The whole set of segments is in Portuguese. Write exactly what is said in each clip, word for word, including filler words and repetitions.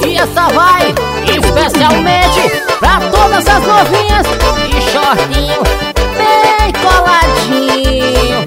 E essa vai especialmente pra todas as novinhas de shortinho bem coladinho.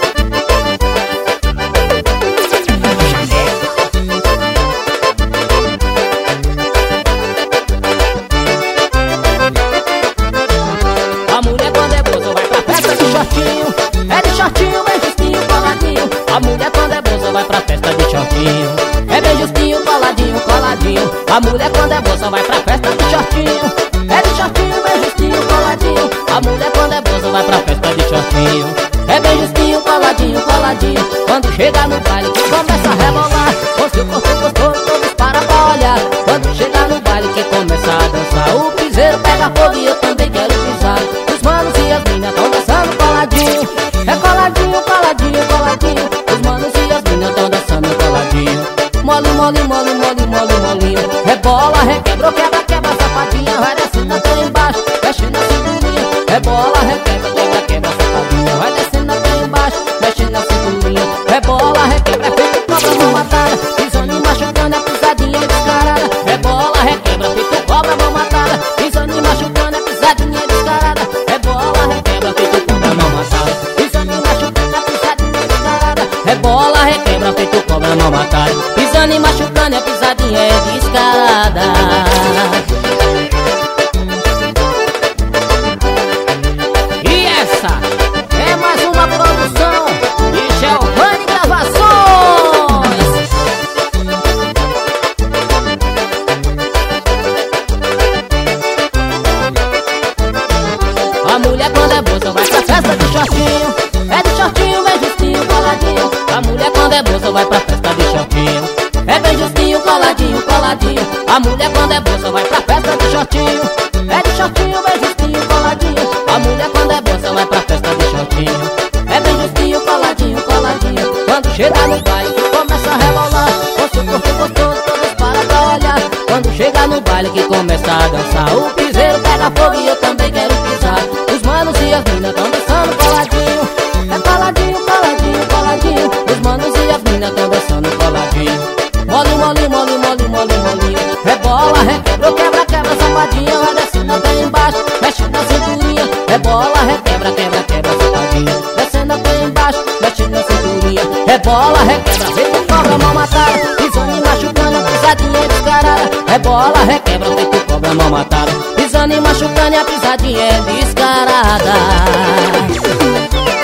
A mulher quando é boa vai pra festa de shortinho, é de shortinho, bem justinho, coladinho. A mulher quando é boa vai pra festa de shortinho, é bem justinho, coladinho, coladinho. A mulher quando é boa vai pra festa de shortinho, é de shortinho, bem justinho, coladinho. A mulher quando é boa vai pra festa de shortinho, é bem justinho, coladinho, coladinho. Quando chega no baile que começa a rebolar, com seu corpo gostoso todos param pra olhar. Quando chega no baile que começa a dançar, o piseiro pega fogo e eu também quero pisar. Os manos e as minas tão dançando coladinho, é coladinho, coladinho, coladinho. Os manos e as minas tão dançando coladinho. Mole, mole, mole, mole, mole, molinho. Rebola, requebra, quebra, quebra, safadinha. Vai descendo até embaixo, mexe na cinturinha. Rebola, requebra, quebra, quebra, safadinha. Vai descendo até embaixo, mexe na cinturinha. Rebola, requebra, feito cobra mão matada, pisando e machucando a pisadinha descarada. Rebola, requebra, feito cobra mão matada, pisando e machucando a pisadinha descarada. Rebola, requebra, feito cobra mão matada, pisando e machucando a pisadinha descarada. Rebola, requebra, feito cobra mão matada, pisando e machucando a pisadinha é descarada. E essa é mais uma produção de Giovanni Gravações. A mulher quando é boa vai pra festa de shortinho, é de shortinho, bem justinho, coladinho. A mulher quando é boa vai pra festa de shortinho, é bem justinho, coladinho, coladinho. A mulher quando é boa vai pra festa de shortinho, é de shortinho, bem justinho, coladinho. A mulher quando é boa vai pra festa de shortinho, é bem justinho, coladinho, coladinho. Quando chega no baile que começa a rebolar, com seu corpo gostoso todos param pra olhar. Quando chega no baile que começa a dançar, o piseiro pega fogo e eu também quero pisar. Os manos e as minas tão dançando coladinho, é coladinho, coladinho, coladinho. Os manos e as minas tão dançando coladinho. Mole, mole, mole, mole, mole, molinho. Rebola, requebra, quebra, quebra, safadinha. Vai descendo até embaixo, mexe na cinturinha. Rebola, requebra, quebra, quebra, safadinha. Descendo até embaixo, mexe na cinturinha. Rebola, requebra, feito cobra mão matada, pisando e machucando a pisadinha descarada. Rebola, requebra, feito cobra mão matada, pisando e machucando a pisadinha descarada.